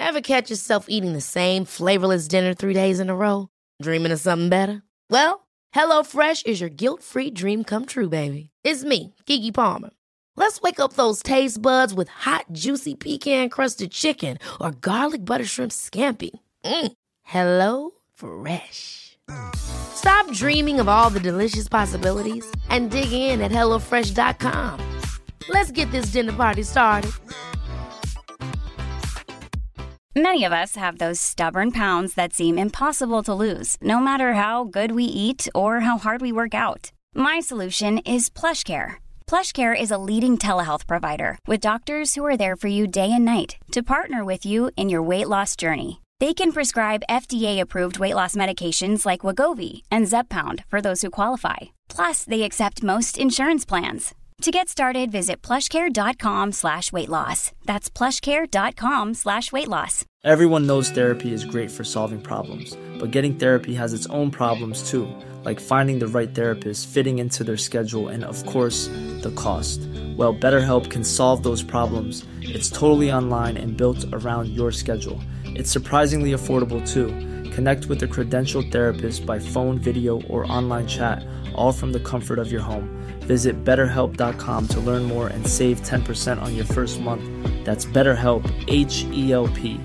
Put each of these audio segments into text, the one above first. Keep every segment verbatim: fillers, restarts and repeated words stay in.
Ever catch yourself eating the same flavorless dinner three days in a row? Dreaming of something better? Well, HelloFresh is your guilt-free dream come true, baby. It's me, Keke Palmer. Let's wake up those taste buds with hot, juicy pecan-crusted chicken or garlic butter shrimp scampi. Mm. Hello Fresh. Stop dreaming of all the delicious possibilities and dig in at hello fresh dot com. Let's get this dinner party started. Many of us have those stubborn pounds that seem impossible to lose, no matter how good we eat or how hard we work out. My solution is PlushCare. PlushCare is a leading telehealth provider with doctors who are there for you day and night to partner with you in your weight loss journey. They can prescribe F D A-approved weight loss medications like Wegovy and Zepbound for those who qualify. Plus, they accept most insurance plans. To get started, visit plushcare.com slash weight loss. That's plushcare.com slash weight loss. Everyone knows therapy is great for solving problems, but getting therapy has its own problems too, like finding the right therapist, fitting into their schedule, and of course, the cost. Well, BetterHelp can solve those problems. It's totally online and built around your schedule. It's surprisingly affordable too. Connect with a credentialed therapist by phone, video, or online chat, all from the comfort of your home. Visit better help dot com to learn more and save ten percent on your first month. That's BetterHelp, H E L P.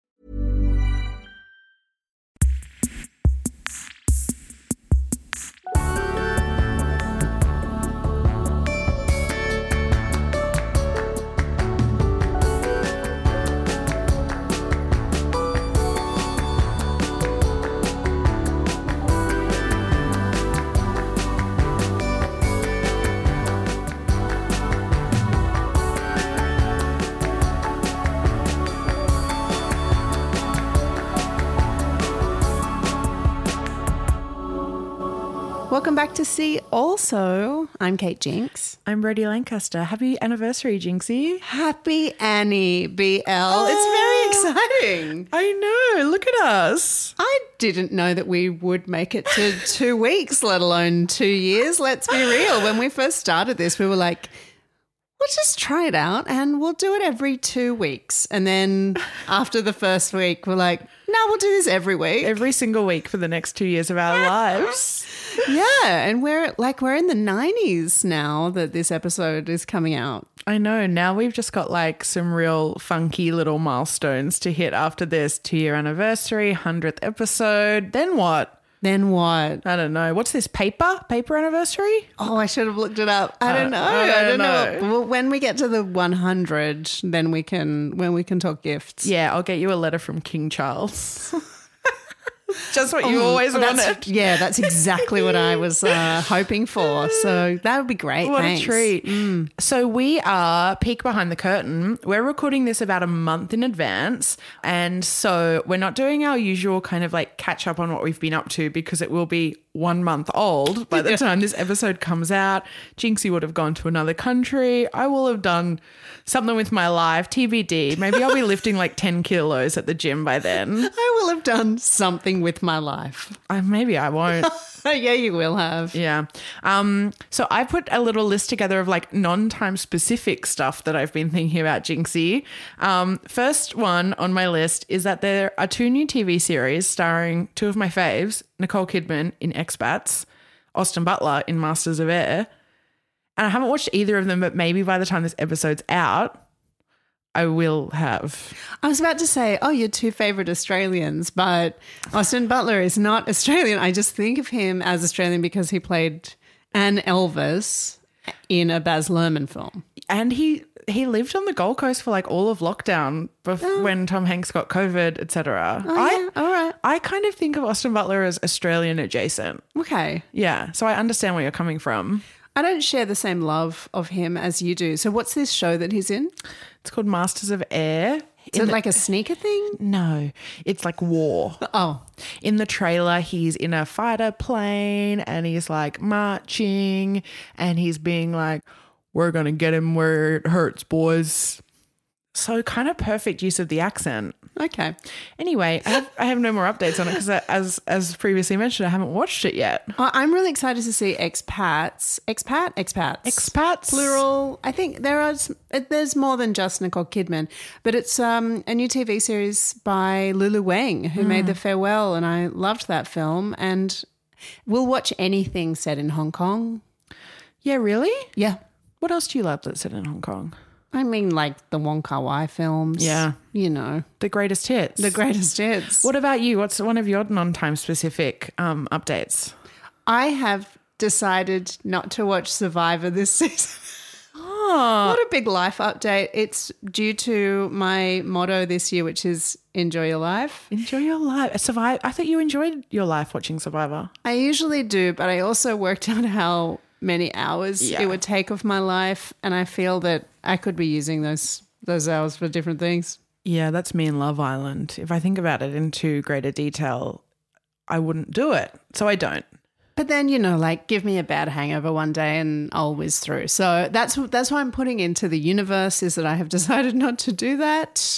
Welcome back to See Also. I'm Kate Jinx. I'm Brodie Lancaster. Happy anniversary, Jinxie. Happy Annie B L. Oh, it's very exciting. I know. Look at us. I didn't know that we would make it to two weeks, let alone two years. Let's be real. When we first started this, we were like, let's just try it out and we'll do it every two weeks. And then after the first week, we're like, no, we'll do this every week. Every single week for the next two years of our lives. Yeah, and we're like we're in the nineties now that this episode is coming out. I know. Now we've just got like some real funky little milestones to hit after this two-year anniversary, hundredth episode. Then what? Then what? I don't know. What's this, paper? Paper anniversary? Oh, I should have looked it up. I don't know. Uh, I don't I don't know. know. Well, when we get to the one hundred, then we can when we can talk gifts. Yeah, I'll get you a letter from King Charles. Just what you Oh, always that's- wanted. Yeah, that's exactly what I was uh, hoping for. So that would be great. What Thanks. a treat. Mm. So we are peek behind the curtain. We're recording this about a month in advance. And so we're not doing our usual kind of like catch up on what we've been up to because it will be one month old by the time this episode comes out. Jinxie would have gone to another country. I will have done something with my life, T B D. Maybe I'll be lifting like ten kilos at the gym by then. I will have done something with my life. Uh, maybe I won't. Yeah, you will have. Yeah. Um, so I put a little list together of like non-time specific stuff that I've been thinking about, Jinxie. Um, first one on my list is that there are two new T V series starring two of my faves, Nicole Kidman in Expats, Austin Butler in Masters of Air. And I haven't watched either of them, but maybe by the time this episode's out, I will have. I was about to say, oh, your two favourite Australians, but Austin Butler is not Australian. I just think of him as Australian because he played an Elvis in a Baz Luhrmann film. And he he lived on the Gold Coast for like all of lockdown bef- Oh. when Tom Hanks got COVID, et cetera. Oh, I, yeah. All right. I kind of think of Austin Butler as Australian adjacent. Okay. Yeah, so I understand where you're coming from. I don't share the same love of him as you do. So what's this show that he's in? It's called Masters of Air. Is it like a sneaker thing? No, it's like war. Oh. In the trailer, he's in a fighter plane and he's like marching and he's being like, we're going to get him where it hurts, boys. So kind of perfect use of the accent. Okay. Anyway, I have, I have no more updates on it because, as as previously mentioned, I haven't watched it yet. I- I'm really excited to see Expats. Expat? Expats. Expats. Plural. I think there are s- there's more than just Nicole Kidman, but it's um, a new T V series by Lulu Wang, who made The Farewell, and I loved that film. And we'll watch anything set in Hong Kong. Yeah, really? Yeah. What else do you love that's set in Hong Kong? I mean, like the Wong Kar-wai films. Yeah. You know, The greatest hits. the greatest hits. What about you? What's one of your non-time specific um, updates? I have decided not to watch Survivor this season. Oh, What a big life update. It's due to my motto this year, which is enjoy your life. enjoy your life. Survive. I thought you enjoyed your life watching Survivor. I usually do, but I also worked out how many hours Yeah. it would take of my life, and I feel that I could be using those those hours for different things. Yeah, that's me in Love Island. If I think about it into greater detail, I wouldn't do it. So I don't. But then, you know, like give me a bad hangover one day and I'll whiz through. So that's that's why I'm putting into the universe is that I have decided not to do that.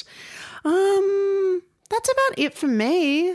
Um, that's about it for me.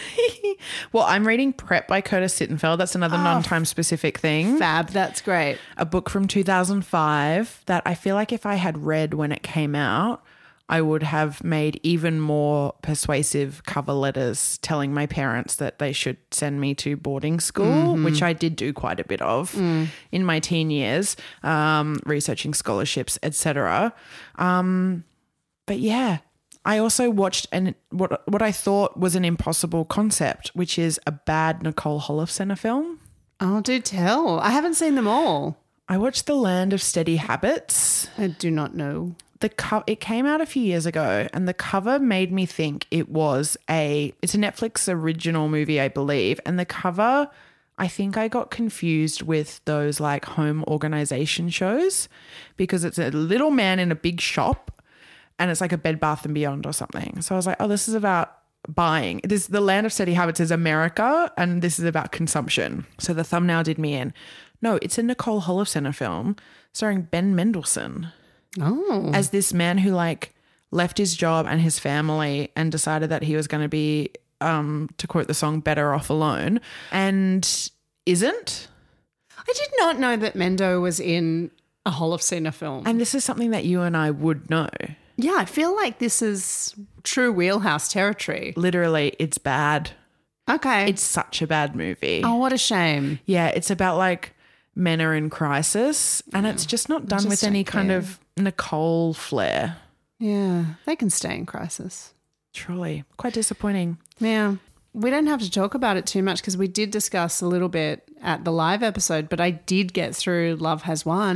Well, I'm reading Prep by Curtis Sittenfeld. That's another non-time specific thing. Fab, that's great. A book from two thousand five that I feel like if I had read when it came out, I would have made even more persuasive cover letters telling my parents that they should send me to boarding school, which I did do quite a bit of in my teen years, um, researching scholarships, et cetera. Um, but yeah, I also watched an what what I thought was an impossible concept, which is a bad Nicole Holofcener film. Oh, do tell. I haven't seen them all. I watched The Land of Steady Habits. I do not know. The co- it came out a few years ago, and the cover made me think it was a it's a Netflix original movie, I believe. And the cover, I think I got confused with those like home organization shows because it's a little man in a big shop, and it's like a Bed Bath and Beyond or something. So I was like, oh, this is about buying. This The Land of Steady Habits is America, and this is about consumption. So the thumbnail did me in. No, it's a Nicole Holofcener film starring Ben Mendelsohn. Oh. As this man who like left his job and his family and decided that he was going to be, um, to quote the song, better off alone, and isn't. I did not know that Mendo was in a Holofcener film. And this is something that you and I would know. yeah, I feel like this is true wheelhouse territory. Literally, it's bad. Okay. It's such a bad movie. oh, what a shame. Yeah, it's about like men are in crisis, and it's just not done just with any don't kind care. of Nicole flair. Yeah, they can stay in crisis. Truly, quite disappointing. Yeah. We don't have to talk about it too much because we did discuss a little bit at the live episode, but I did get through Love Has Won,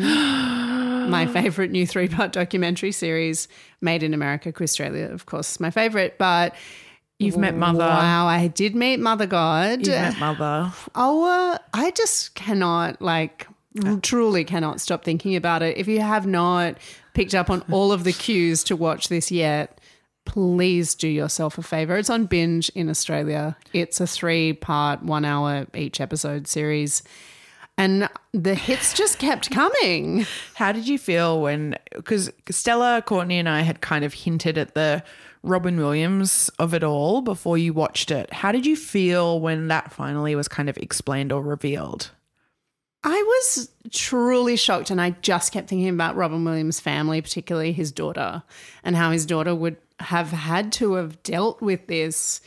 my favourite new three-part documentary series made in America. Australia, of course, is my favourite, but... You've met Mother. Wow, I did meet Mother God. You've met Mother. Oh, uh, I just cannot, like, truly cannot stop thinking about it. If you have not picked up on all of the cues to watch this yet, please do yourself a favour. It's on Binge in Australia. It's a three-part, one-hour each episode series. And the hits just kept coming. How did you feel when, because Stella, Courtney and I had kind of hinted at the Robin Williams of it all before you watched it. How did you feel when that finally was kind of explained or revealed? I was truly shocked, and I just kept thinking about Robin Williams' family, particularly his daughter, and how his daughter would have had to have dealt with this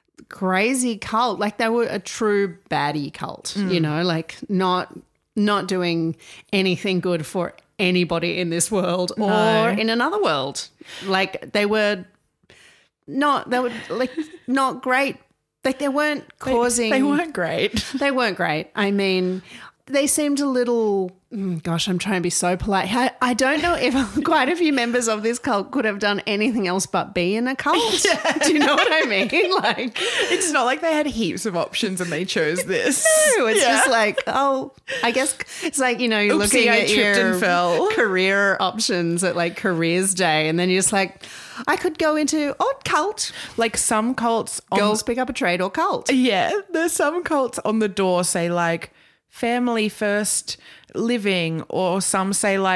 crazy cult. Like they were a true baddie cult, mm. you know, like not not doing anything good for anybody in this world or No. in another world. Like they were not, they were like not great. Like they weren't causing. They, they weren't great. They weren't great. I mean, they seemed a little, mm, gosh, I'm trying to be so polite. I, I don't know if quite a few members of this cult could have done anything else but be in a cult. Yeah. Do you know what I mean? Like, It's not like they had heaps of options and they chose this. no, it's Yeah. just like, oh, I guess it's like, you know, you're Oopsie, looking I at tripped your and fell. career options at like careers day, and then you're just like, I could go into odd cult, Like some cults on girls pick up a trade, or cult. Yeah, there's some cults on the door say like family first living, or some say like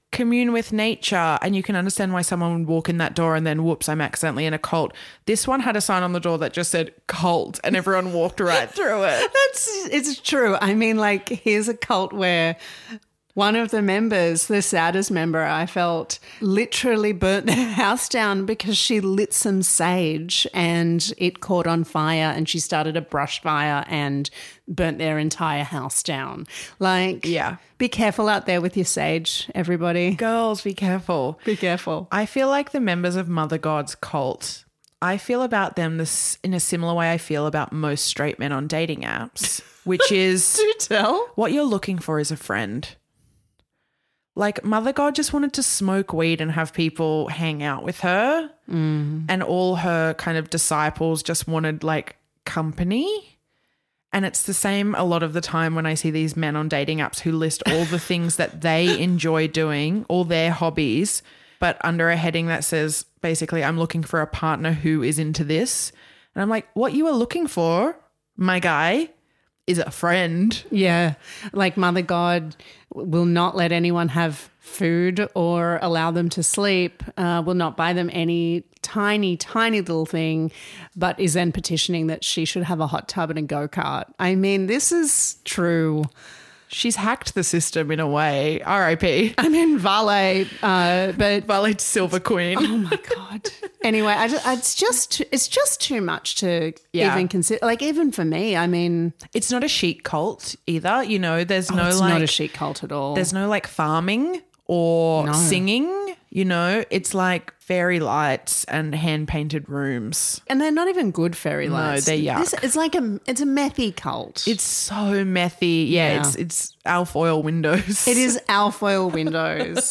commune with nature, and you can understand why someone would walk in that door and then whoops, I'm accidentally in a cult. This one had a sign on the door that just said cult, and everyone walked right through it. That's it's true. I mean, like, here's a cult where one of the members, the saddest member, I felt, literally burnt their house down because she lit some sage and it caught on fire, and she started a brush fire and burnt their entire house down. Like, yeah. Be careful out there with your sage, everybody. Girls, be careful. Be careful. I feel like the members of Mother God's cult, I feel about them this in a similar way I feel about most straight men on dating apps, which is Do tell. What you're looking for is a friend. Like, Mother God just wanted to smoke weed and have people hang out with her. Mm. And all her kind of disciples just wanted, like, company. And it's the same a lot of the time when I see these men on dating apps who list all the things that they enjoy doing, all their hobbies, but under a heading that says, basically, I'm looking for a partner who is into this. And I'm like, what you are looking for, my guy, is a friend. Yeah. Like, Mother God will not let anyone have food or allow them to sleep, uh, will not buy them any tiny, tiny little thing, but is then petitioning that she should have a hot tub and a go-kart. I mean, this is true. She's hacked the system in a way. R I P. I mean, Vale, uh, but Vale Silver Queen. Oh my God. Anyway, I, ju- it's just it's just too much to Yeah. even consider. Like, even for me, I mean, It's not a chic cult either. You know, there's oh, no it's like not a chic cult at all. there's no like farming or No. singing, you know. It's like fairy lights and hand painted rooms. and they're not even good fairy No, lights. they're yuck. This, it's like a it's a methy cult. It's so methy. Yeah, Yeah. it's it's alfoil windows. It is alfoil windows.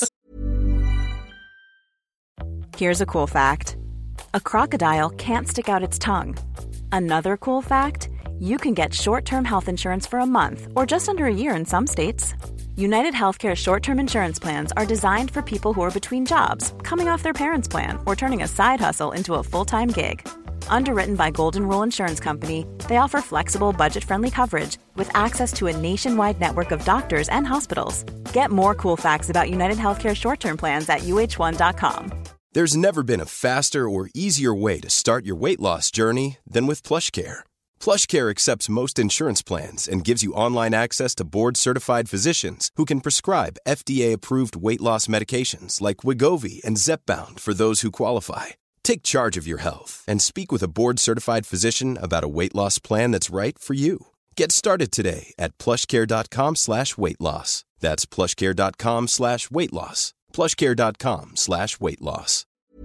Here's a cool fact. A crocodile can't stick out its tongue. Another cool fact, you can get short-term health insurance for a month or just under a year in some states. United Healthcare short-term insurance plans are designed for people who are between jobs, coming off their parents' plan, or turning a side hustle into a full-time gig. Underwritten by Golden Rule Insurance Company, they offer flexible, budget-friendly coverage with access to a nationwide network of doctors and hospitals. Get more cool facts about United Healthcare short-term plans at U H one dot com. There's never been a faster or easier way to start your weight loss journey than with PlushCare. PlushCare accepts most insurance plans and gives you online access to board-certified physicians who can prescribe F D A-approved weight loss medications like Wegovy and Zepbound for those who qualify. Take charge of your health and speak with a board-certified physician about a weight loss plan that's right for you. Get started today at plushcare.com slash weight loss. That's plushcare.com slash weight loss. plushcare.com slash weight loss.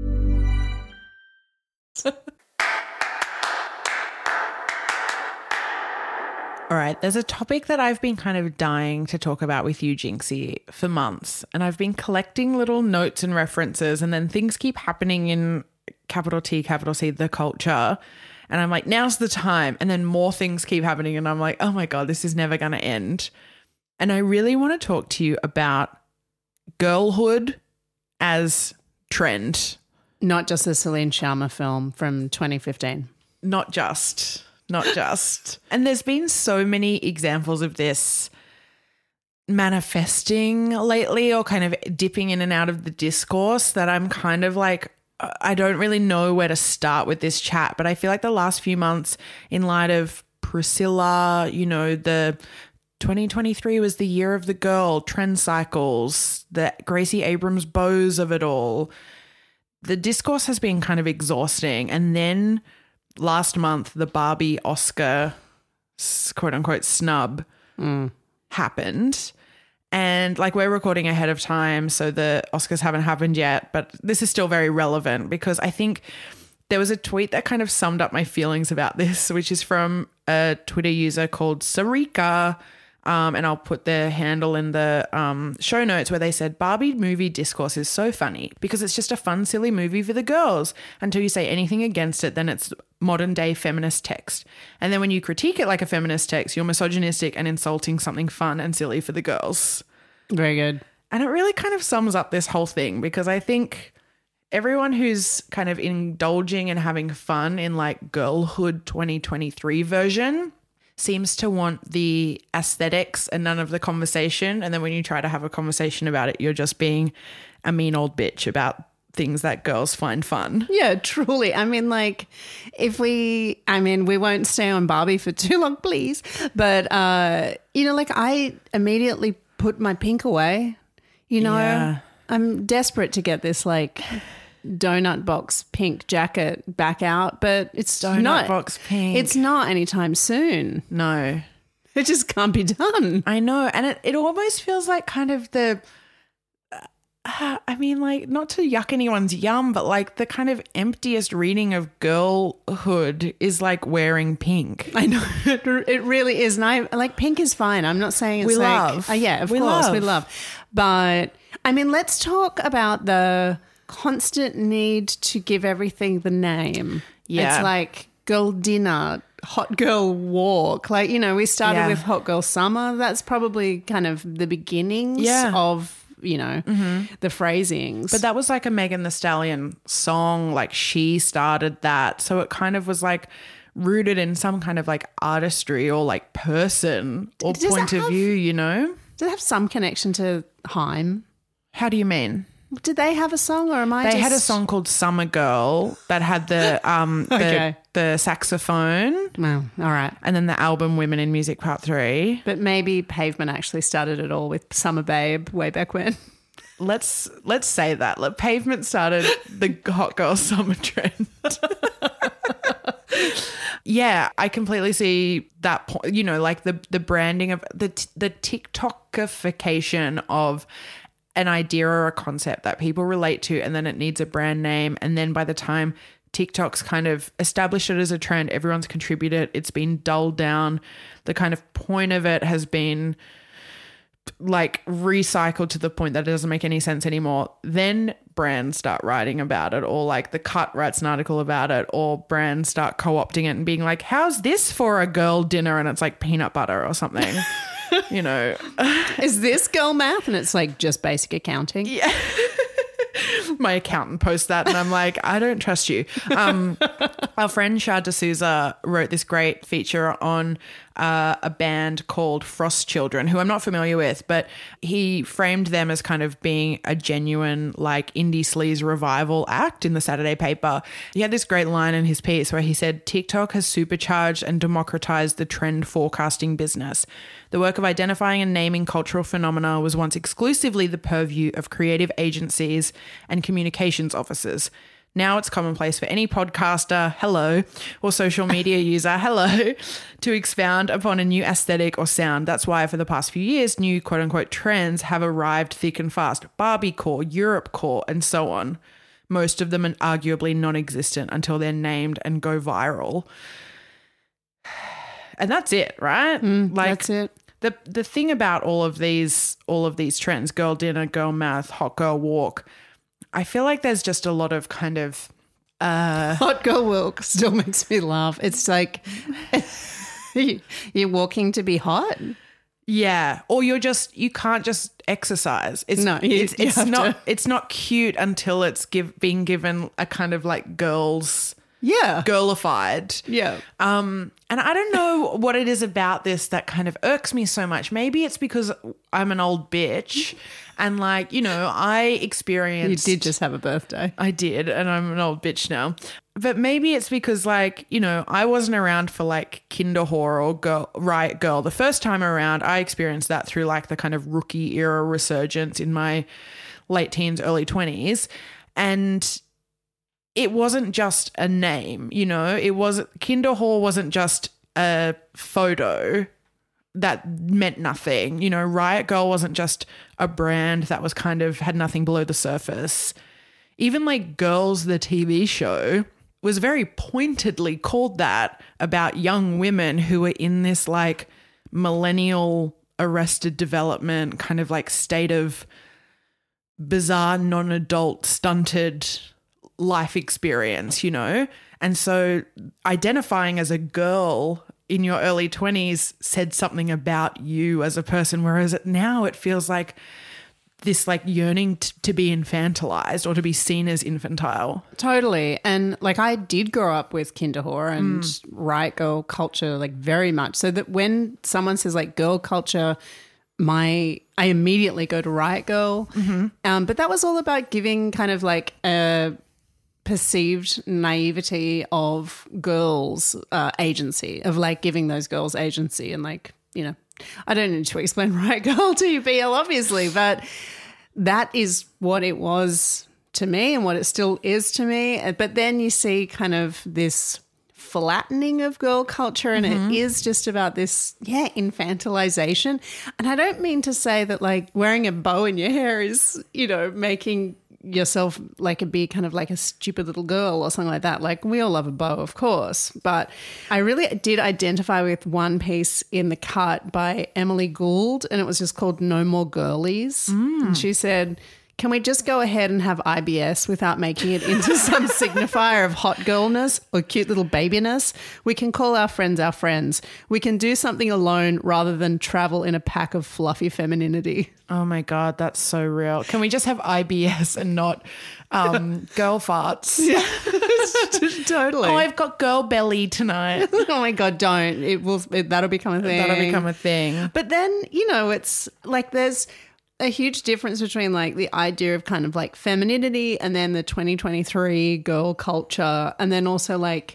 All right, there's a topic that I've been kind of dying to talk about with you, Jinxie, for months. And I've been collecting little notes and references, and then things keep happening in capital T, capital C, the culture. And I'm like, now's the time. And then more things keep happening, and I'm like, oh my God, this is never going to end. And I really want to talk to you about girlhood as trend. Not just the Celine Sciamma film from twenty fifteen. Not just, not just. And there's been so many examples of this manifesting lately, or kind of dipping in and out of the discourse, that I'm kind of like, I don't really know where to start with this chat. But I feel like the last few months, in light of Priscilla, you know, the twenty twenty-three was the year of the girl, trend cycles, the Gracie Abrams bows of it all. The discourse has been kind of exhausting. And then last month, the Barbie Oscar quote unquote snub Mm. happened. And like, we're recording ahead of time, so the Oscars haven't happened yet, but this is still very relevant because I think there was a tweet that kind of summed up my feelings about this, which is from a Twitter user called Sarika. Um, and I'll put their handle in the um, show notes, where they said, Barbie movie discourse is so funny because it's just a fun, silly movie for the girls. Until you say anything against it, then it's modern day feminist text. And then when you critique it like a feminist text, you're misogynistic and insulting something fun and silly for the girls. Very good. And it really kind of sums up this whole thing, because I think everyone who's kind of indulging and having fun in like girlhood twenty twenty-three version seems to want the aesthetics and none of the conversation. And then when you try to have a conversation about it, you're just being a mean old bitch about things that girls find fun. Yeah, truly. I mean, like, if we, I mean, we won't stay on Barbie for too long, please. But, uh, you know, like, I immediately put my pink away. You know, Yeah. I'm desperate to get this, like, donut box pink jacket back out, but it's Donut not box pink. It's not anytime soon. No. It just can't be done. I know. And it, it almost feels like kind of the, uh, I mean, like, not to yuck anyone's yum, but like the kind of emptiest reading of girlhood is like wearing pink. I know. It really is. And I like pink is fine. I'm not saying it's We like, love. uh, yeah, of We course we love. love. But I mean, let's talk about the constant need to give everything the name. Yeah. It's like girl dinner, hot girl walk. Like, you know, we started Yeah. with hot girl summer. That's probably kind of the beginnings Yeah. of, you know, the phrasings. But that was like a Megan Thee Stallion song. Like she started that. So it kind of was like rooted in some kind of like artistry or like person or Does it point of have- view, you know? Does it have some connection to Haim? How do you mean? Did they have a song or am I They just... had a song called Summer Girl that had the um the, Okay. the saxophone Well, all right. and then the album Women in Music Part Three. But maybe Pavement actually started it all with Summer Babe way back when. Let's let's say that. Like, Pavement started the hot girl summer trend. Yeah, I completely see that point. You know, like the the branding of the the TikTokification of an idea or a concept that people relate to, and then it needs a brand name, and then by the time TikTok's kind of established it as a trend, everyone's contributed. It's been dulled down. The kind of point of it has been like recycled to the point that it doesn't make any sense anymore. Then brands start writing about it, or like The Cut writes an article about it, or brands start co-opting it and being like, how's this for a girl dinner? And it's like peanut butter or something. You know, Is this girl math? And it's like just basic accounting. Yeah. my accountant posts that and I'm like, I don't trust you. Um, our friend Shah D'Souza wrote this great feature on uh, a band called Frost Children, who I'm not familiar with, but he framed them as kind of being a genuine like indie sleaze revival act in the Saturday paper. He had this great line in his piece where he said, TikTok has supercharged and democratized the trend forecasting business. The work of identifying and naming cultural phenomena was once exclusively the purview of creative agencies and communications officers. Now it's commonplace for any podcaster, hello, or social media user, hello, to expound upon a new aesthetic or sound. That's why for the past few years, new quote-unquote trends have arrived thick and fast. Barbiecore, Europecore, and so on. Most of them are arguably non-existent until they're named and go viral. And that's it, right? Mm, like that's it. The the thing about all of these all of these trends, girl dinner, girl math, hot girl walk, I feel like there's just a lot of kind of Hot girl walk still makes me laugh. It's like you're walking to be hot. yeah, or you're just you can't just exercise. It's No, you- it's, you it's have not to- it's not cute until it's give being given a kind of like girls Yeah. girlified. Yeah. Um, and I don't know what it is about this that kind of irks me so much. Maybe it's because I'm an old bitch and like, you know, I You experienced... did just have a birthday. I did, and I'm an old bitch now. But maybe it's because like, you know, I wasn't around for like Kinder Whore or Girl, Riot Girl. The first time around, I experienced that through like the kind of rookie era resurgence in my late teens, early twenties. And it wasn't just a name, you know, it was Kinder Whore wasn't just a photo that meant nothing. You know, Riot Girl wasn't just a brand that was kind of had nothing below the surface. Even like Girls, the T V show, was very pointedly called that about young women who were in this like millennial arrested development kind of like state of bizarre non-adult stunted life experience, you know? And so identifying as a girl in your early twenties said something about you as a person, whereas now it feels like this like yearning t- to be infantilized or to be seen as infantile. Totally. And like I did grow up with Kinderhore and mm. riot girl culture like very much. So that when someone says like girl culture, my I immediately go to Riot Girl. Mm-hmm. Um, but that was all about giving kind of like a perceived naivety of girls' uh, agency, of like giving those girls agency and like, you know, I don't need to explain Riot Girl to you, B L, obviously, but that is what it was to me and what it still is to me. But then you see kind of this flattening of girl culture and mm-hmm. it is just about this, yeah, infantilization. And I don't mean to say that like wearing a bow in your hair is, you know, making yourself like a be kind of like a stupid little girl or something like that. Like we all love a bow, of course, but I really did identify with one piece in The Cut by Emily Gould, and it was just called No More Girlies. Mm. And she said, can we just go ahead and have I B S without making it into some signifier of hot girlness or cute little babiness? We can call our friends our friends. We can do something alone rather than travel in a pack of fluffy femininity. Oh my God, that's so real. Can we just have I B S and not um, girl farts? Yeah, totally. Oh, I've got girl belly tonight. Oh my God, don't. It will. It, that'll become a thing. That'll become a thing. But then, you know, it's like there's a huge difference between like the idea of kind of like femininity and then the twenty twenty-three girl culture, and then also like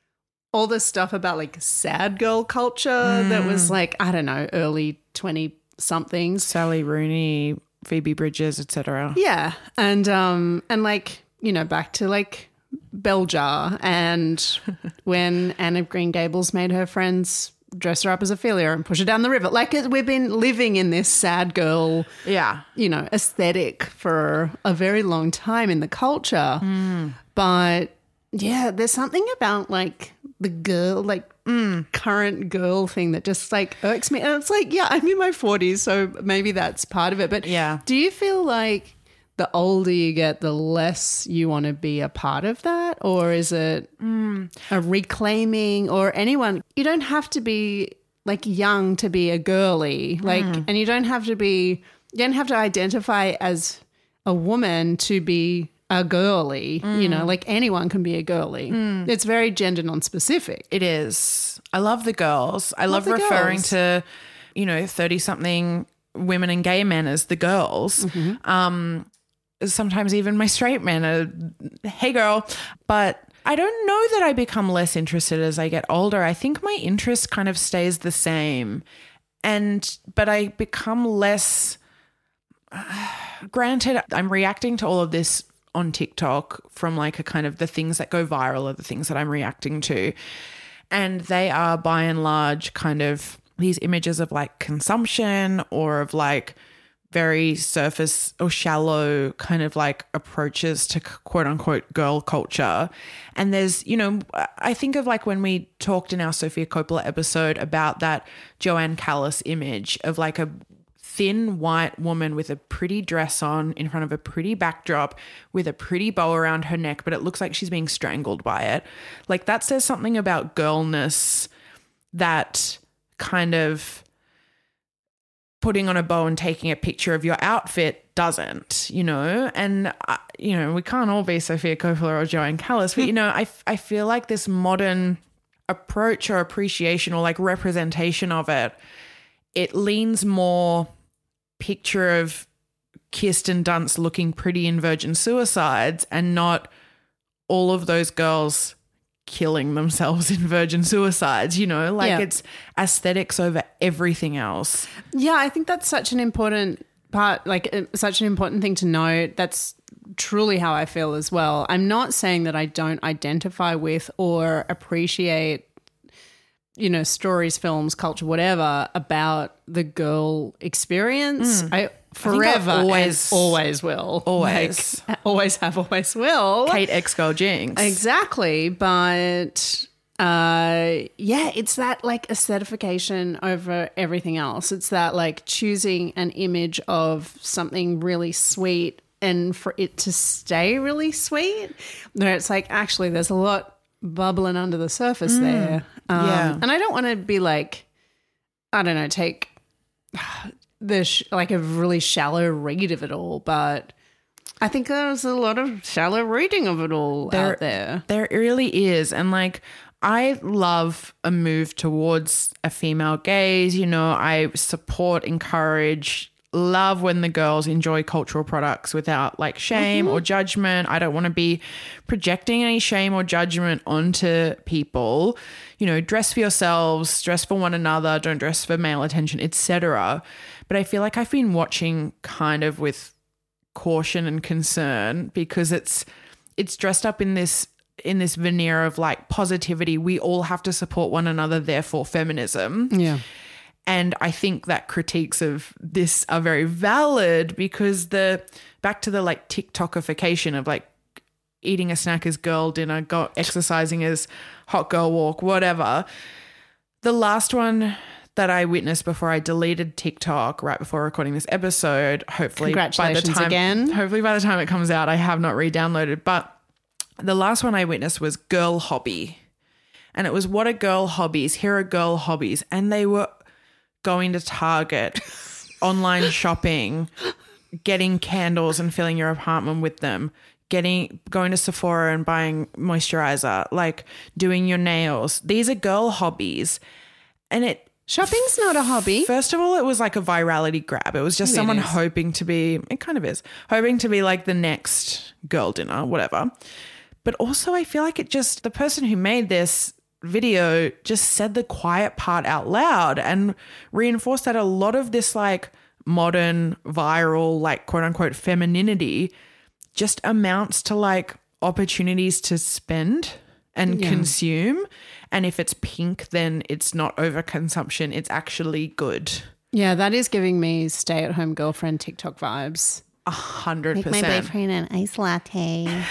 all this stuff about like sad girl culture mm. that was like, I don't know, early twenty somethings. Sally Rooney, Phoebe Bridgers, et cetera. Yeah. And um and like, you know, back to like Bell Jar and when Anne of Green Gables made her friends dress her up as Ophelia and push her down the river. Like we've been living in this sad girl, yeah, you know, aesthetic for a very long time in the culture. Mm. But yeah, there's something about like the girl, like mm. current girl thing that just like irks me. And it's like, yeah, I'm in my forties, so maybe that's part of it. But yeah, do you feel like the older you get, the less you want to be a part of that? Or is it mm. a reclaiming or anyone? You don't have to be like young to be a girly, like, mm. and you don't have to be, you don't have to identify as a woman to be a girly, mm. you know, like anyone can be a girly. Mm. It's very gender non-specific. It is. I love the girls. I love, love referring girls. to, you know, thirty-something women and gay men as the girls. Mm-hmm. Um, sometimes even my straight men are, hey girl. But I don't know that I become less interested as I get older. I think my interest kind of stays the same. And, but I become less, uh, granted, I'm reacting to all of this on TikTok from like a kind of the things that go viral are the things that I'm reacting to. And they are by and large kind of these images of like consumption or of like very surface or shallow kind of like approaches to quote unquote girl culture. And there's, you know, I think of like when we talked in our Sofia Coppola episode about that Joanne Callis image of like a thin white woman with a pretty dress on in front of a pretty backdrop with a pretty bow around her neck, but it looks like she's being strangled by it. Like that says something about girlness that kind of putting on a bow and taking a picture of your outfit doesn't, you know, and, uh, you know, we can't all be Sofia Coppola or Joanne Callis, but, you know, I, I feel like this modern approach or appreciation or like representation of it, it leans more picture of Kirsten Dunst looking pretty in Virgin Suicides and not all of those girls killing themselves in Virgin Suicides, you know, like yeah. It's aesthetics over everything else. Yeah, I think that's such an important part, like uh, such an important thing to note. That's truly how I feel as well. I'm not saying that I don't identify with or appreciate, you know, stories, films, culture, whatever about the girl experience. Mm. I forever I always always will. Always. Like, always have, always will. Kate Ex-Girl Jinx. Exactly. But uh, yeah, it's that like aesthetification over everything else. It's that like choosing an image of something really sweet and for it to stay really sweet. Where it's like, actually there's a lot bubbling under the surface mm. there. Um, yeah. And I don't want to be like, I don't know, take the sh- like a really shallow read of it all, but I think there's a lot of shallow reading of it all There- out there. There really is. And like, I love a move towards a female gaze. You know, I support, encourage, love when the girls enjoy cultural products without like shame or judgment. I don't want to be projecting any shame or judgment onto people. You know, dress for yourselves, dress for one another, don't dress for male attention, et cetera. But I feel like I've been watching kind of with caution and concern because it's it's dressed up in this in this veneer of like positivity. We all have to support one another, therefore feminism. Yeah. And I think that critiques of this are very valid because the back to the like TikTokification of like eating a snack as girl dinner, go exercising as hot girl walk, whatever. The last one that I witnessed before I deleted TikTok right before recording this episode, hopefully by the Congratulations time again. hopefully by the time it comes out, I have not re-downloaded, but the last one I witnessed was Girl Hobby. And it was what are girl hobbies? Here are girl hobbies. And they were going to Target, online shopping, getting candles and filling your apartment with them, getting going to Sephora and buying moisturizer, like doing your nails. These are girl hobbies. And it Shopping's not a hobby. First of all, it was like a virality grab. It was just It someone is. hoping to be, it kind of is, hoping to be like the next girl dinner, whatever. But also I feel like it just, the person who made this video just said the quiet part out loud and reinforced that a lot of this like modern viral, like quote unquote femininity just amounts to like opportunities to spend and Yeah. consume. And if it's pink, then it's not overconsumption. It's actually good. Yeah, that is giving me stay-at-home girlfriend TikTok vibes. A hundred Make my percent. boyfriend an ice latte.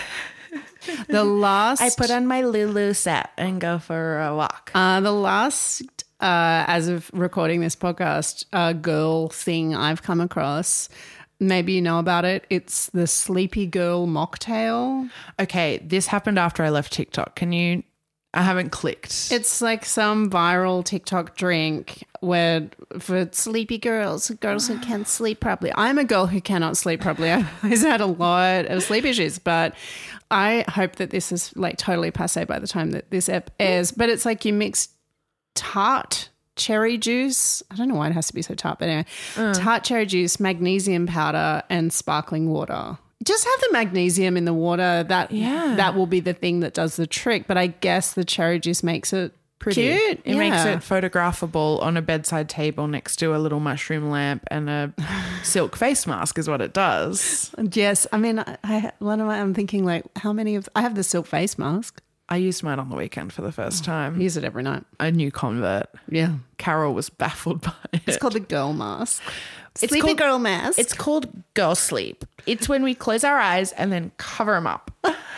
The last, I put on my Lulu set and go for a walk. uh, the last, uh, as of recording this podcast, uh, girl thing I've come across. Maybe you know about it. It's the Sleepy Girl mocktail. Okay, this happened after I left TikTok. Can you? I haven't clicked. It's like some viral TikTok drink where for sleepy girls, girls who can't sleep properly. I'm a girl who cannot sleep properly. I've always had a lot of sleep issues, but I hope that this is like totally passé by the time that this ep airs. But it's like you mix tart cherry juice. I don't know why it has to be so tart, but anyway, tart cherry juice, magnesium powder, and sparkling water. Just have the magnesium in the water. That Yeah. that will be the thing that does the trick. But I guess the cherry juice makes it Pretty. cute. It makes Yeah. it photographable on a bedside table next to a little mushroom lamp and a silk face mask is what it does. Yes, I mean, I, I one of my, I'm thinking like, how many of I have the silk face mask. I used mine on the weekend for the first I time. use it every night. A new convert. Yeah, Carol was baffled by it. it's called the girl mask. It's Sleepy called- girl mask. It's called girl sleep. It's when we close our eyes and then cover them up.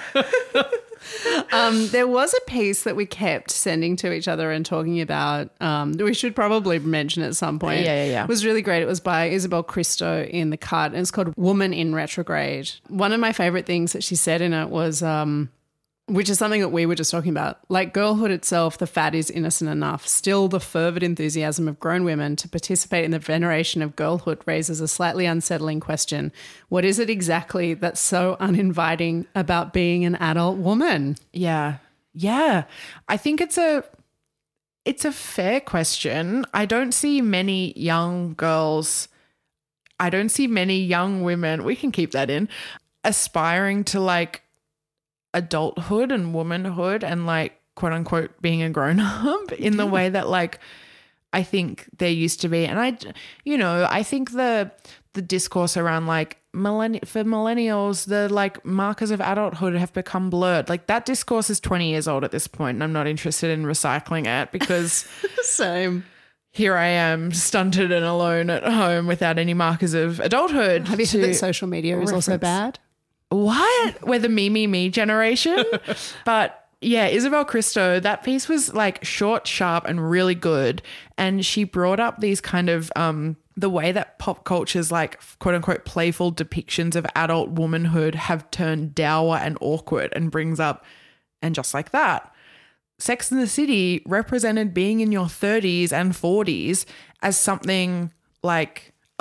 Um, there was a piece that we kept sending to each other and talking about. Um, we should probably mention at some point. Yeah, yeah, yeah. It was really great. It was by Isabel Christo in The Cut, and it's called Woman in Retrograde. One of my favorite things that she said in it was, um, which is something that we were just talking about, like girlhood itself, the fad is innocent enough. Still, the fervid enthusiasm of grown women to participate in the veneration of girlhood raises a slightly unsettling question. What is it exactly that's so uninviting about being an adult woman? Yeah. Yeah. I think it's a it's a fair question. I don't see many young girls, I don't see many young women, we can keep that in, aspiring to like adulthood and womanhood and like quote unquote being a grown up in the way that like I think there used to be. And I, you know, I think the the discourse around like millenn- for millennials, the like markers of adulthood have become blurred. Like that discourse is twenty years old at this point, and I'm not interested in recycling it because Same. here I am stunted and alone at home without any markers of adulthood. Have you to heard that social media is also reference. bad? What? We're the me, me, me generation. But yeah, Isabel Christo, that piece was like short, sharp, and really good. And she brought up these kind of um, the way that pop culture's like quote unquote playful depictions of adult womanhood have turned dour and awkward, and brings up, and just like that, Sex and the City represented being in your thirties and forties as something like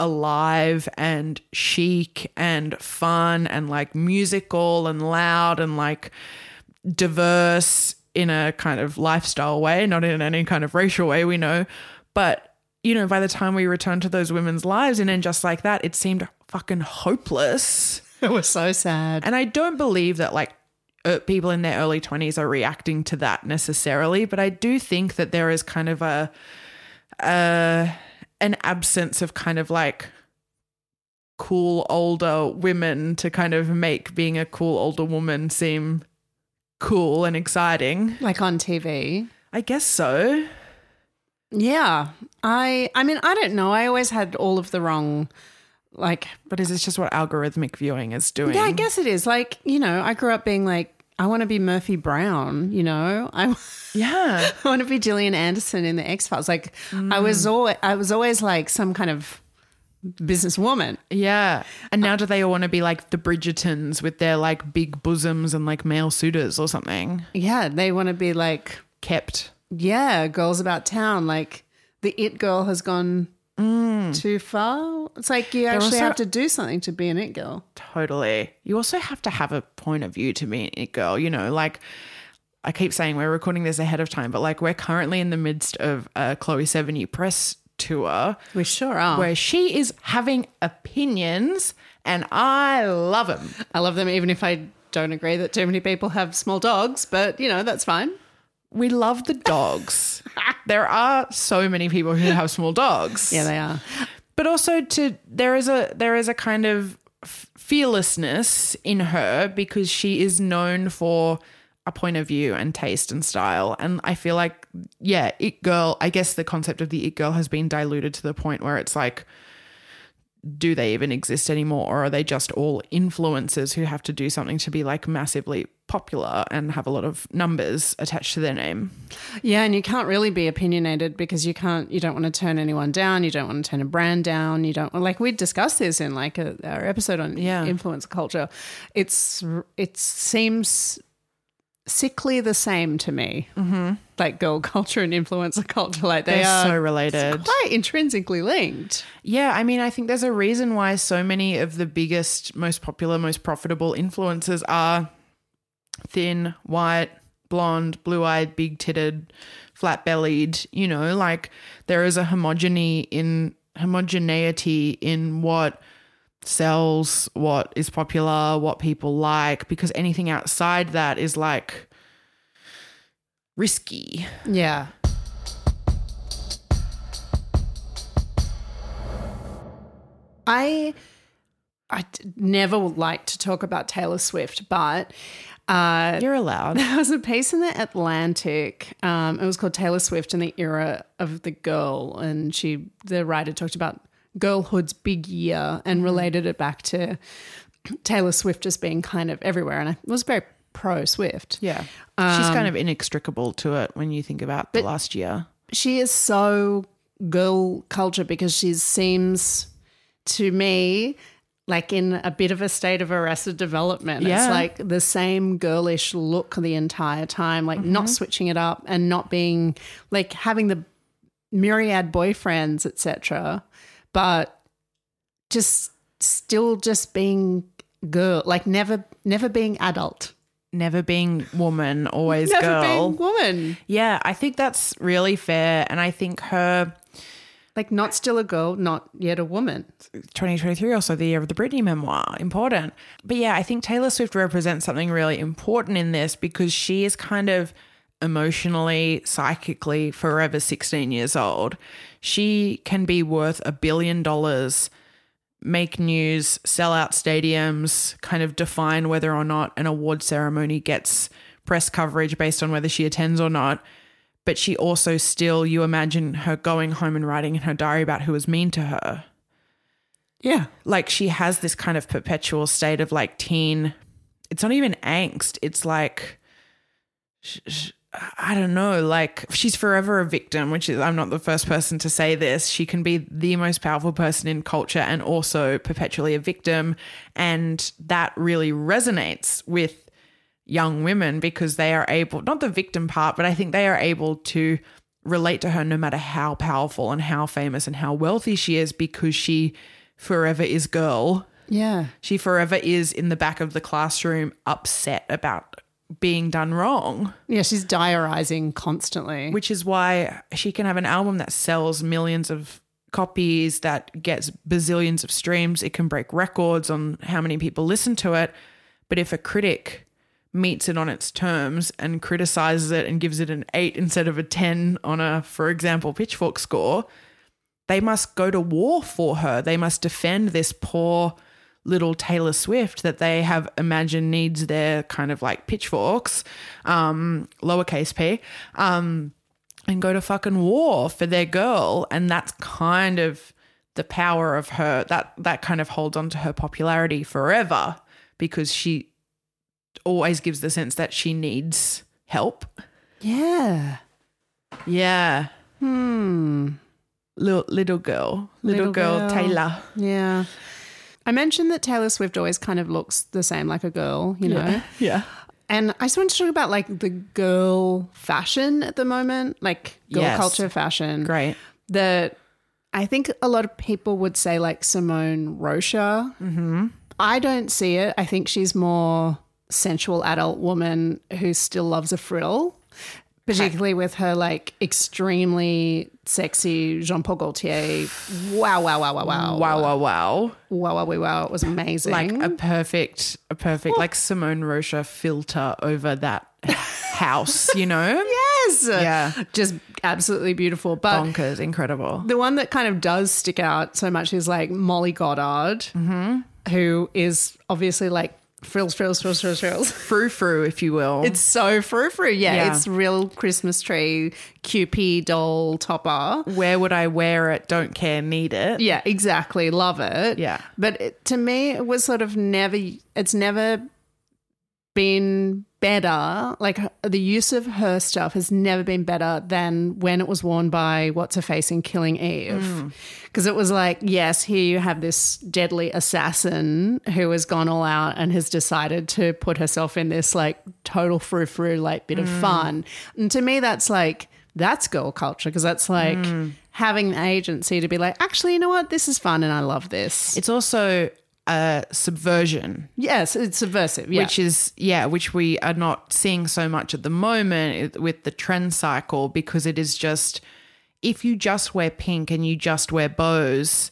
alive and chic and fun and like musical and loud and like diverse in a kind of lifestyle way, not in any kind of racial way, we know. But, you know, by the time we returned to those women's lives and then just like that, it seemed fucking hopeless. It was so sad. And I don't believe that like uh, people in their early twenties are reacting to that necessarily, but I do think that there is kind of a uh, an absence of kind of like cool older women to kind of make being a cool older woman seem cool and exciting. Like on T V. I guess so. Yeah. I I mean, I don't know. I always had all of the wrong, like. But is this just what algorithmic viewing is doing? Yeah, I guess it is. Like, you know, I grew up being like, I want to be Murphy Brown, you know? I Yeah. I want to be Gillian Anderson in the X-Files. Like, Mm. I was always, I was always like some kind of businesswoman. Yeah. And now do they all want to be like the Bridgertons with their like big bosoms and like male suitors or something? Yeah, they want to be like, Kept. yeah, girls about town. Like, the it girl has gone too far. It's like you actually also- have to do something to be an it girl. Totally. You also have to have a point of view to be an it girl, you know, like I keep saying we're recording this ahead of time, but like we're currently in the midst of a Chloe Sevigny press tour We sure are. where she is having opinions and I love them. I love them even if I don't agree that too many people have small dogs, but, you know, that's fine. We love the dogs. There are so many people who have small dogs. Yeah, they are. But also to there is a there is a kind of f- fearlessness in her because she is known for a point of view and taste and style. And I feel like, yeah, it girl, I guess the concept of the it girl has been diluted to the point where it's like, do they even exist anymore? Or are they just all influencers who have to do something to be like massively popular and have a lot of numbers attached to their name? Yeah, and you can't really be opinionated because you can't, you don't want to turn anyone down. You don't want to turn a brand down. You don't, like we discussed this in like a, our episode on Yeah. influencer culture. It's, it seems sickly the same to me. Mm-hmm. Like girl culture and influencer culture, like they They're are so related. quite intrinsically linked. Yeah, I mean, I think there's a reason why so many of the biggest, most popular, most profitable influencers are thin, white, blonde, blue-eyed, big-titted, flat-bellied. You know, like there is a homogeny in homogeneity in what sells, what is popular, what people like, because anything outside that is like risky. Yeah. I I d- never like to talk about Taylor Swift, but uh, You're allowed. there was a piece in the Atlantic. Um, it was called Taylor Swift in the Era of the Girl, and she, the writer, talked about girlhood's big year and related it back to Taylor Swift just being kind of everywhere, and I was very pro Swift. Yeah. She's kind of inextricable to it when you think about the last year. She is so girl culture because she seems to me like in a bit of a state of arrested development. Yeah. It's like the same girlish look the entire time, like not switching it up and not being like having the myriad boyfriends, et cetera, but just still just being girl, like never never being adult. Never being woman, always Never girl. being woman. Yeah, I think that's really fair. And I think her Like not still a girl, not yet a woman. twenty twenty-three, also the year of the Britney memoir, important. But yeah, I think Taylor Swift represents something really important in this because she is kind of emotionally, psychically forever sixteen years old. She can be worth a billion dollars, make news, sell out stadiums, kind of define whether or not an award ceremony gets press coverage based on whether she attends or not. But she also still, you imagine her going home and writing in her diary about who was mean to her. Yeah. Like she has this kind of perpetual state of like teen, it's not even angst. It's like, sh- sh- I don't know, like she's forever a victim, which is, I'm not the first person to say this. She can be the most powerful person in culture and also perpetually a victim. And that really resonates with young women because they are able, not the victim part, but I think they are able to relate to her no matter how powerful and how famous and how wealthy she is, because she forever is girl. Yeah. She forever is in the back of the classroom upset about being done wrong. Yeah, she's diarizing constantly. Which is why she can have an album that sells millions of copies, that gets bazillions of streams. It can break records on how many people listen to it. But if a critic meets it on its terms and criticizes it and gives it an eight instead of a ten on a, for example, Pitchfork score, they must go to war for her. They must defend this poor little Taylor Swift that they have imagined needs their kind of like pitchforks, um, lowercase p, um, and go to fucking war for their girl. And that's kind of the power of her. That that kind of holds on to her popularity forever, because she always gives the sense that she needs help. Yeah. Yeah. Hmm. Little, little girl. Little, Little girl, girl. Taylor. Yeah. I mentioned that Taylor Swift always kind of looks the same, like a girl, you know? Yeah. yeah. And I just wanted to talk about like the girl fashion at the moment, like girl Yes. culture fashion. Great. That I think a lot of people would say like Simone Rocha. Mm-hmm. I don't see it. I think she's more sensual adult woman who still loves a frill, particularly with her like extremely sexy Jean-Paul Gaultier. Wow, wow, wow, wow, wow. Wow, wow, wow. Wow, wow, wow, wow. It was amazing. Like a perfect, a perfect, like Simone Rocha filter over that house, you know? Yes. Yeah. Just absolutely beautiful. But Bonkers, incredible. the one that kind of does stick out so much is like Molly Goddard, who is obviously like frills, frills, frills, frills, frills. Frou-frou, if you will. It's so frou-frou. Yeah, Yeah. it's real Christmas tree Cupid doll topper. Where would I wear it? Don't care, need it. Yeah, exactly. Love it. Yeah. But it, to me, it was sort of never, it's never been better. Like the use of her stuff has never been better than when it was worn by What's Her Face in Killing Eve. Because it was like, yes, here you have this deadly assassin who has gone all out and has decided to put herself in this like total frou-frou like bit of fun. And to me, that's like, that's girl culture, because that's like having the agency to be like, actually, you know what? This is fun and I love this. It's also a subversion. Yes, it's subversive. Yeah. Which is, yeah, which we are not seeing so much at the moment with the trend cycle, because it is just, if you just wear pink and you just wear bows,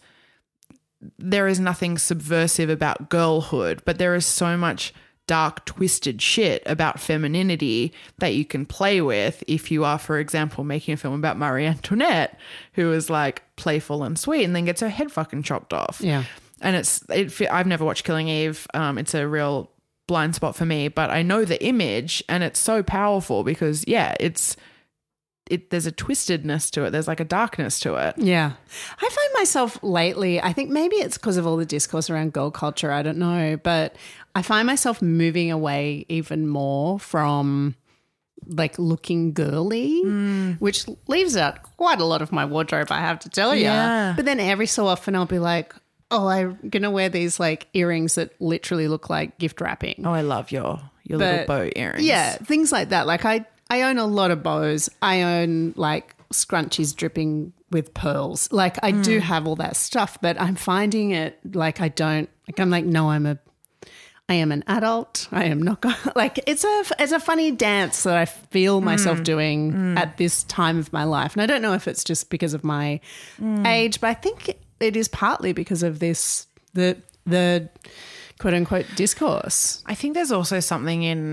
there is nothing subversive about girlhood, but there is so much dark, twisted shit about femininity that you can play with if you are, for example, making a film about Marie Antoinette, who is like playful and sweet and then gets her head fucking chopped off. Yeah. And it's, it, I've never watched Killing Eve. Um, it's a real blind spot for me, but I know the image and it's so powerful because, yeah, it's, it, there's a twistedness to it. There's like a darkness to it. Yeah. I find myself lately, I think maybe it's because of all the discourse around girl culture, I don't know, but I find myself moving away even more from like looking girly, mm. which leaves out quite a lot of my wardrobe, I have to tell you. Yeah. But then every so often I'll be like, oh, I'm going to wear these like earrings that literally look like gift wrapping. Oh, I love your, your But, little bow earrings. Yeah, things like that. Like I, I own a lot of bows. I own like scrunchies dripping with pearls. Like I mm. do have all that stuff, but I'm finding it like I don't, like I'm like, no, I'm a, I am an adult. I am not going like it's a, it's a funny dance that I feel myself mm. doing mm. at this time of my life. And I don't know if it's just because of my mm. age, but I think it is partly because of this, the, the quote unquote discourse. I think there's also something in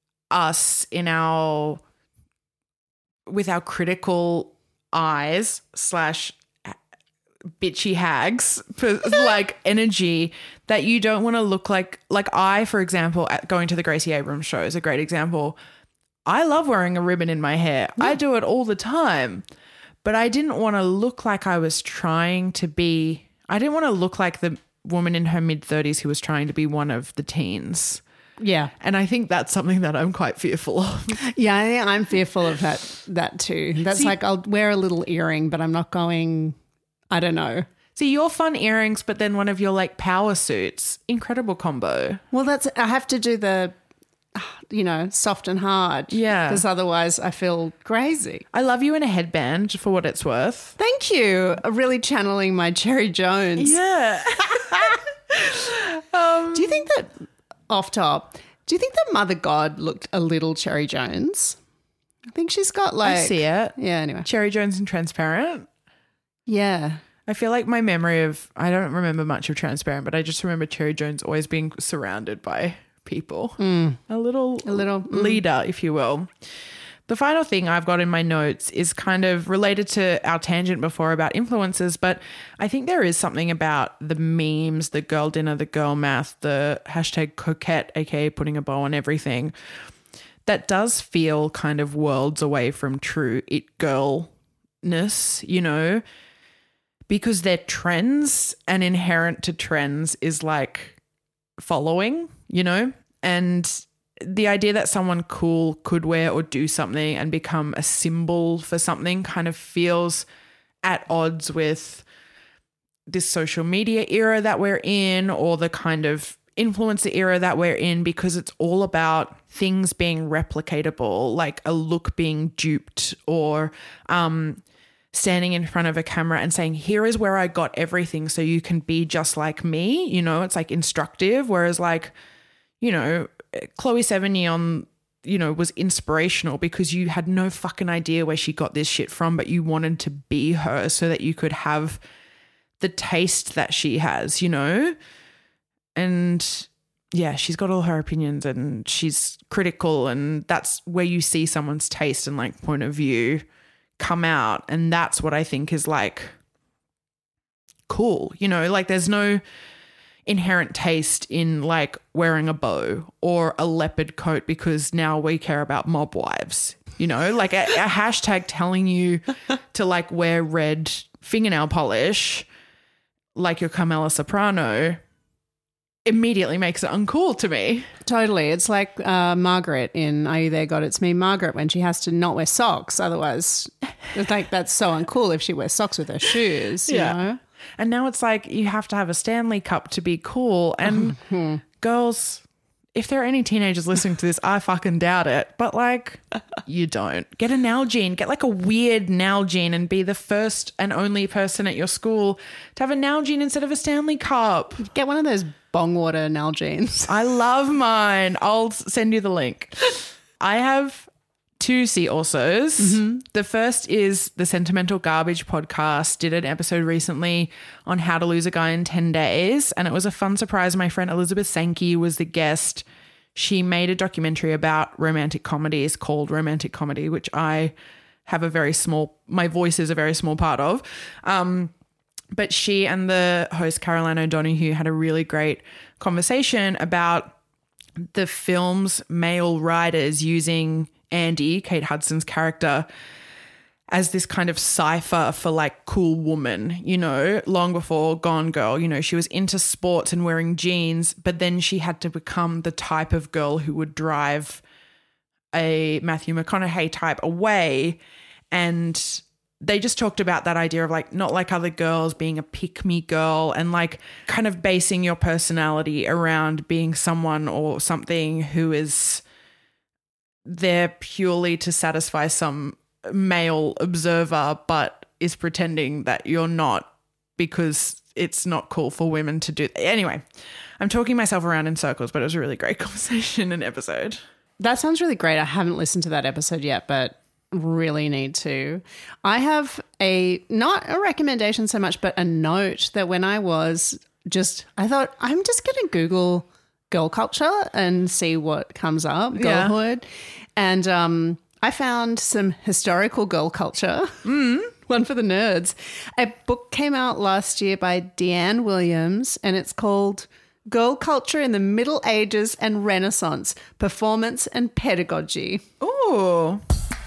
us, in our, with our critical eyes slash bitchy hags for like energy that you don't want to look like, like I, for example, at going to the Gracie Abrams show is a great example. I love wearing a ribbon in my hair. Yeah. I do it all the time. But I didn't want to look like I was trying to be, I didn't want to look like the woman in her mid-thirties who was trying to be one of the teens. Yeah. And I think that's something that I'm quite fearful of. Yeah, I think I'm fearful of that that too. That's See, like I'll wear a little earring, but I'm not going, I don't know. See, your fun earrings, but then one of your like power suits. Incredible combo. Well, that's, I have to do the, you know, soft and hard. Yeah. Because otherwise I feel crazy. I love you in a headband for what it's worth. Thank you. Really channeling my Cherry Jones. Yeah. um, do you think that, off top, do you think that Mother God looked a little Cherry Jones? I think she's got like... I see it. Yeah, anyway. Cherry Jones and Transparent. Yeah. I feel like my memory of, I don't remember much of Transparent, but I just remember Cherry Jones always being surrounded by people. Mm. A little, a little mm. leader, if you will. The final thing I've got in my notes is kind of related to our tangent before about influencers, but I think there is something about the memes, the girl dinner, the girl math, the hashtag coquette, aka putting a bow on everything, that does feel kind of worlds away from true it girlness, you know, because they're trends, and inherent to trends is like following, you know, and the idea that someone cool could wear or do something and become a symbol for something kind of feels at odds with this social media era that we're in, or the kind of influencer era that we're in, because it's all about things being replicatable, like a look being duped, or um, standing in front of a camera and saying, here is where I got everything so you can be just like me. You know, it's like instructive. Whereas like, you know, Chloe Sevigny on, you know, was inspirational because you had no fucking idea where she got this shit from, but you wanted to be her so that you could have the taste that she has, you know? And yeah, she's got all her opinions and she's critical, and that's where you see someone's taste and like point of view come out. And that's what I think is like cool, you know, like there's no inherent taste in like wearing a bow or a leopard coat because now we care about mob wives, you know, like a, a hashtag telling you to like wear red fingernail polish like your Carmela Soprano immediately makes it uncool to me. Totally. It's like uh, Margaret in Are You There, God? It's Me, Margaret, when she has to not wear socks. Otherwise, it's like that's so uncool if she wears socks with her shoes, you yeah. know? And now it's like you have to have a Stanley Cup to be cool. And mm-hmm. girls, if there are any teenagers listening to this, I fucking doubt it. But like, you don't. Get a Nalgene. Get like a weird Nalgene and be the first and only person at your school to have a Nalgene instead of a Stanley Cup. Get one of those bong water Nalgenes. I love mine. I'll send you the link. I have two see alsos. Mm-hmm. The first is the Sentimental Garbage podcast did an episode recently on how to lose a guy in ten days. And it was a fun surprise. My friend Elizabeth Sankey was the guest. She made a documentary about romantic comedies called Romantic Comedy, which I have a very small, my voice is a very small part of. Um, but she and the host Caroline O'Donoghue had a really great conversation about the film's male writers using Andy, Kate Hudson's character, as this kind of cipher for like cool woman, you know, long before Gone Girl. You know, she was into sports and wearing jeans, but then she had to become the type of girl who would drive a Matthew McConaughey type away. And they just talked about that idea of like not like other girls, being a pick-me girl, and like kind of basing your personality around being someone or something who is there purely to satisfy some male observer, but is pretending that you're not because it's not cool for women to do. Anyway, I'm talking myself around in circles, but it was a really great conversation and episode. That sounds really great. I haven't listened to that episode yet, but really need to. I have a, not a recommendation so much, but a note that when I was just, I thought I'm just going to Google girl culture and see what comes up, girlhood. Yeah. And um, I found some historical girl culture, mm. one for the nerds. A book came out last year by Deanne Williams, and it's called Girl Culture in the Middle Ages and Renaissance, Performance and Pedagogy. Ooh.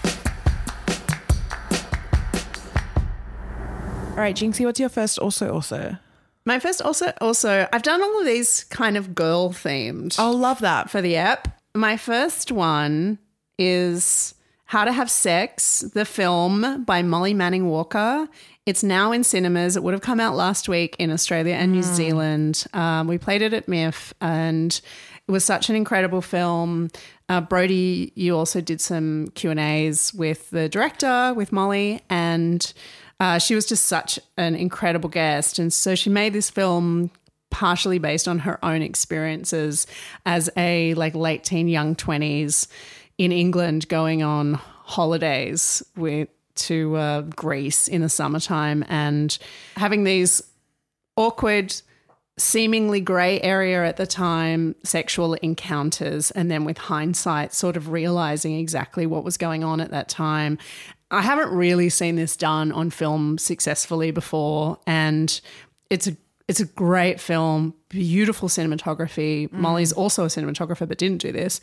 All right, Jinxie, what's your first also also? My first also also, I've done all of these kind of girl themed. I'll love that. For the app. My first one is How to Have Sex, the film by Molly Manning Walker. It's now in cinemas. It would have come out last week in Australia and New mm. Zealand. Um, we played it at M I F, and it was such an incredible film. Uh, Brody, you also did some Q and A's with the director, with Molly, and uh, she was just such an incredible guest. And so she made this film partially based on her own experiences as a like late teen, young twenties in England going on holidays with to uh, Greece in the summertime and having these awkward, seemingly grey area at the time sexual encounters, and then with hindsight sort of realising exactly what was going on at that time. I haven't really seen this done on film successfully before, and it's a it's a great film, beautiful cinematography. Mm. Molly's also a cinematographer but didn't do this,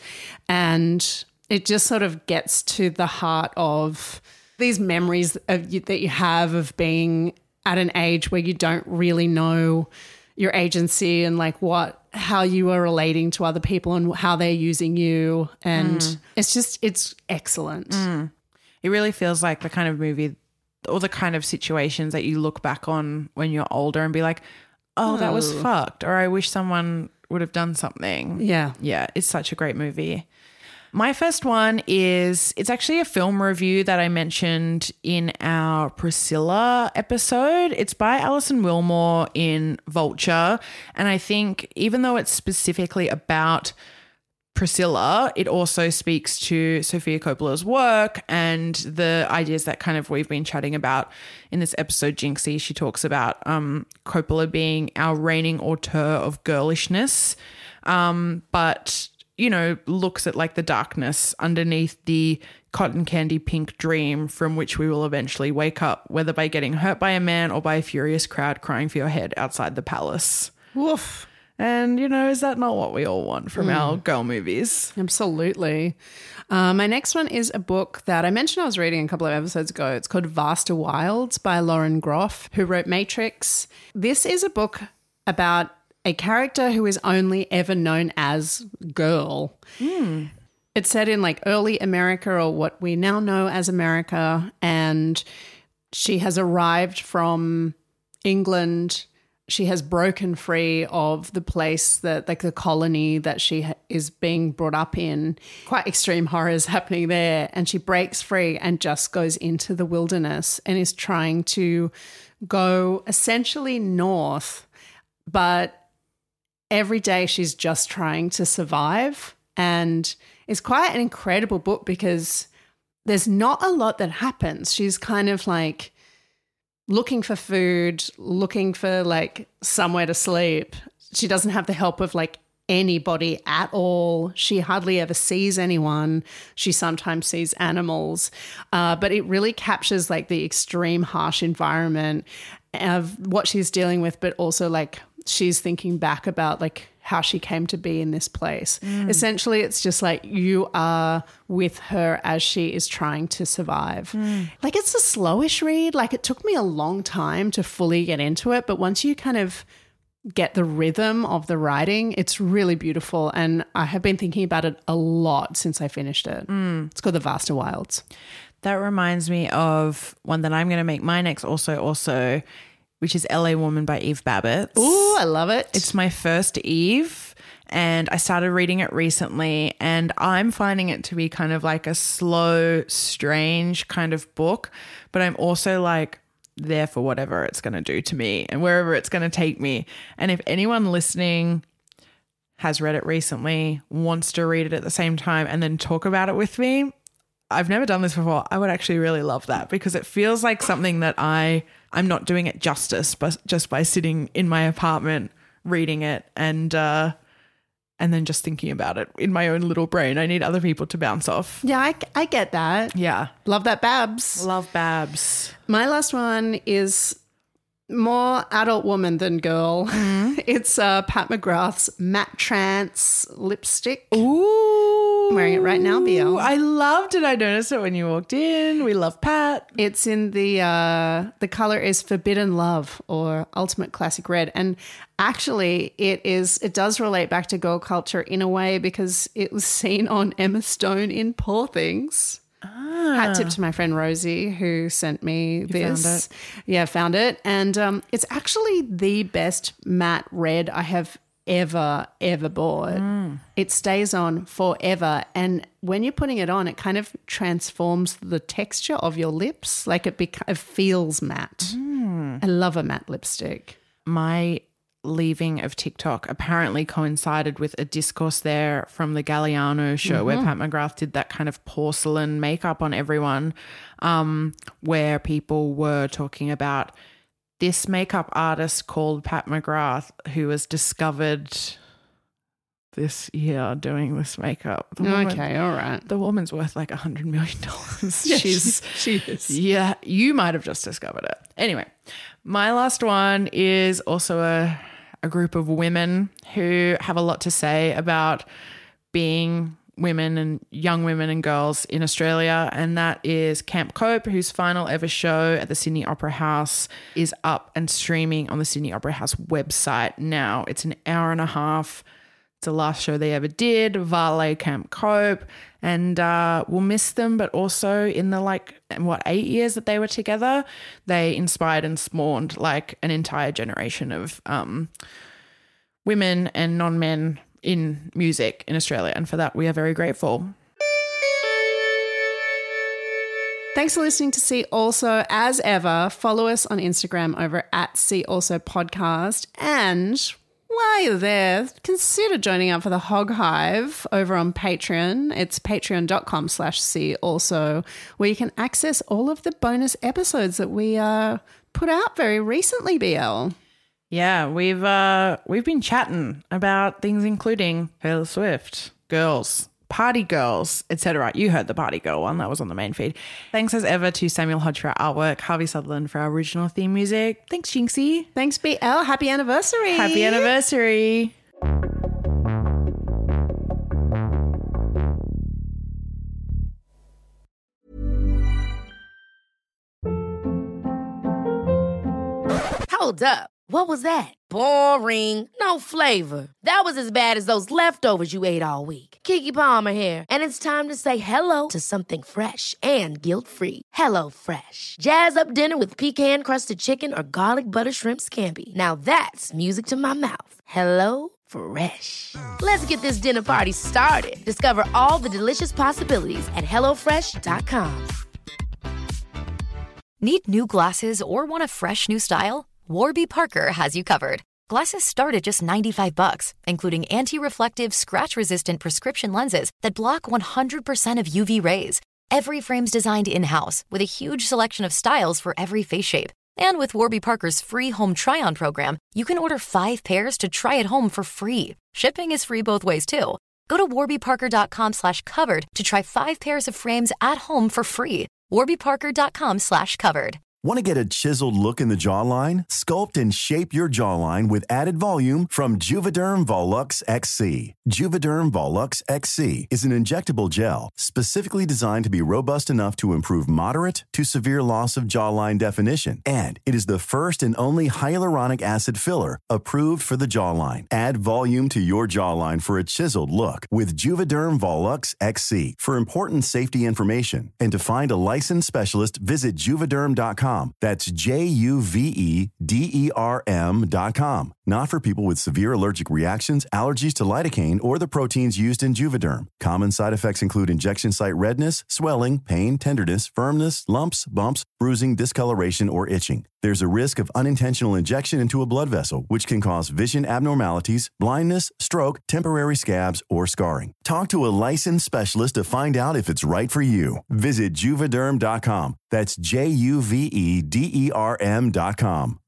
and it just sort of gets to the heart of these memories of, that you have of being at an age where you don't really know your agency and like what, how you are relating to other people and how they're using you. And mm. it's just, it's excellent. Mm. It really feels like the kind of movie or the kind of situations that you look back on when you're older and be like, oh, oh. that was fucked. Or I wish someone would have done something. Yeah. Yeah. It's such a great movie. My first one is, it's actually a film review that I mentioned in our Priscilla episode. It's by Alison Wilmore in Vulture. And I think even though it's specifically about Priscilla, it also speaks to Sofia Coppola's work and the ideas that kind of we've been chatting about in this episode, Jinxie. She talks about um, Coppola being our reigning auteur of girlishness, um, but you know, looks at like the darkness underneath the cotton candy pink dream from which we will eventually wake up, whether by getting hurt by a man or by a furious crowd crying for your head outside the palace. Woof. And, you know, is that not what we all want from mm. our girl movies? Absolutely. Uh, my next one is a book that I mentioned I was reading a couple of episodes ago. It's called Vaster Wilds by Lauren Groff, who wrote Matrix. This is a book about a character who is only ever known as Girl. Mm. It's set in like early America, or what we now know as America, and she has arrived from England. She has broken free of the place that, like the colony that she ha- is being brought up in. Quite extreme horrors happening there, and she breaks free and just goes into the wilderness and is trying to go essentially north, but every day she's just trying to survive. And it's quite an incredible book because there's not a lot that happens. She's kind of like looking for food, looking for like somewhere to sleep. She doesn't have the help of like anybody at all. She hardly ever sees anyone. She sometimes sees animals. Uh, but it really captures like the extreme harsh environment of what she's dealing with, but also like she's thinking back about like how she came to be in this place. Mm. Essentially, it's just like you are with her as she is trying to survive. Mm. Like it's a slowish read. Like it took me a long time to fully get into it, but once you kind of get the rhythm of the writing, it's really beautiful. And I have been thinking about it a lot since I finished it. Mm. It's called The Vaster Wilds. That reminds me of one that I'm going to make my next also, also, which is L A Woman by Eve Babbitt. Ooh, I love it. It's my first Eve, and I started reading it recently, and I'm finding it to be kind of like a slow, strange kind of book, but I'm also like there for whatever it's going to do to me and wherever it's going to take me. And if anyone listening has read it recently, wants to read it at the same time and then talk about it with me, I've never done this before. I would actually really love that because it feels like something that I, I'm not doing it justice but just by sitting in my apartment reading it and uh, and then just thinking about it in my own little brain. I need other people to bounce off. Yeah, I, I get that. Yeah. Love that, Babs. Love Babs. My last one is more adult woman than girl. Mm-hmm. It's uh, Pat McGrath's Matte Trance lipstick. Ooh. I'm wearing it right now, B L. I loved it. I noticed it when you walked in. We love Pat. It's in the, uh, the color is Forbidden Love or Ultimate Classic Red. And actually it is, it does relate back to girl culture in a way because it was seen on Emma Stone in Poor Things. Ah. Hat tip to my friend Rosie who sent me you this. Found it. Yeah, found it. And um, it's actually the best matte red I have ever, ever bought. Mm. It stays on forever. And when you're putting it on, it kind of transforms the texture of your lips. Like it, beca- it feels matte. Mm. I love a matte lipstick. My leaving of TikTok apparently coincided with a discourse there from the Galliano show mm-hmm. where Pat McGrath did that kind of porcelain makeup on everyone, um, where people were talking about this makeup artist called Pat McGrath who was discovered this year doing this makeup. The woman, okay, all right. The woman's worth like a hundred million dollars. Yeah, She's she, she is. Yeah, you might have just discovered it. Anyway, my last one is also a a group of women who have a lot to say about being women and young women and girls in Australia, and that is Camp Cope, whose final ever show at the Sydney Opera House is up and streaming on the Sydney Opera House website now. It's an hour and a half. It's the last show they ever did, Vale Camp Cope, and uh, we'll miss them, but also in the like, what, eight years that they were together, they inspired and spawned like an entire generation of um, women and non-men in music in Australia, and for that we are very grateful. Thanks for listening to See Also. As ever, follow us on Instagram over at See Also Podcast, and while you're there, consider joining up for the Hog Hive over on Patreon. It's patreon.com slash see also, where you can access all of the bonus episodes that we uh, put out very recently, B L. Yeah, we've uh, we've been chatting about things including Taylor Swift, girls, party girls, et cetera. You heard the party girl one. That was on the main feed. Thanks as ever to Samuel Hodge for our artwork, Harvey Sutherland for our original theme music. Thanks, Jinxie. Thanks, B L. Happy anniversary. Happy anniversary. Hold up. What was that? Boring. No flavor. That was as bad as those leftovers you ate all week. Keke Palmer here, and it's time to say hello to something fresh and guilt-free. Hello Fresh. Jazz up dinner with pecan-crusted chicken or garlic butter shrimp scampi. Now that's music to my mouth. Hello Fresh. Let's get this dinner party started. Discover all the delicious possibilities at hello fresh dot com. Need new glasses or want a fresh new style? Warby Parker has you covered. Glasses start at just ninety-five bucks, including anti-reflective, scratch-resistant prescription lenses that block one hundred percent of U V rays. Every frame's designed in-house with a huge selection of styles for every face shape. And with Warby Parker's free home try-on program, you can order five pairs to try at home for free. Shipping is free both ways, too. Go to warbyparker.com slash covered to try five pairs of frames at home for free. warbyparker.com slash covered. Want to get a chiseled look in the jawline? Sculpt and shape your jawline with added volume from Juvederm Volux X C. Juvederm Volux X C is an injectable gel specifically designed to be robust enough to improve moderate to severe loss of jawline definition. And it is the first and only hyaluronic acid filler approved for the jawline. Add volume to your jawline for a chiseled look with Juvederm Volux X C. For important safety information and to find a licensed specialist, visit juvederm dot com. That's J U V E D E R M dot com. Not for people with severe allergic reactions, allergies to lidocaine, or the proteins used in Juvederm. Common side effects include injection site redness, swelling, pain, tenderness, firmness, lumps, bumps, bruising, discoloration, or itching. There's a risk of unintentional injection into a blood vessel, which can cause vision abnormalities, blindness, stroke, temporary scabs, or scarring. Talk to a licensed specialist to find out if it's right for you. Visit Juvederm dot com. That's J U V E D E R M dot com.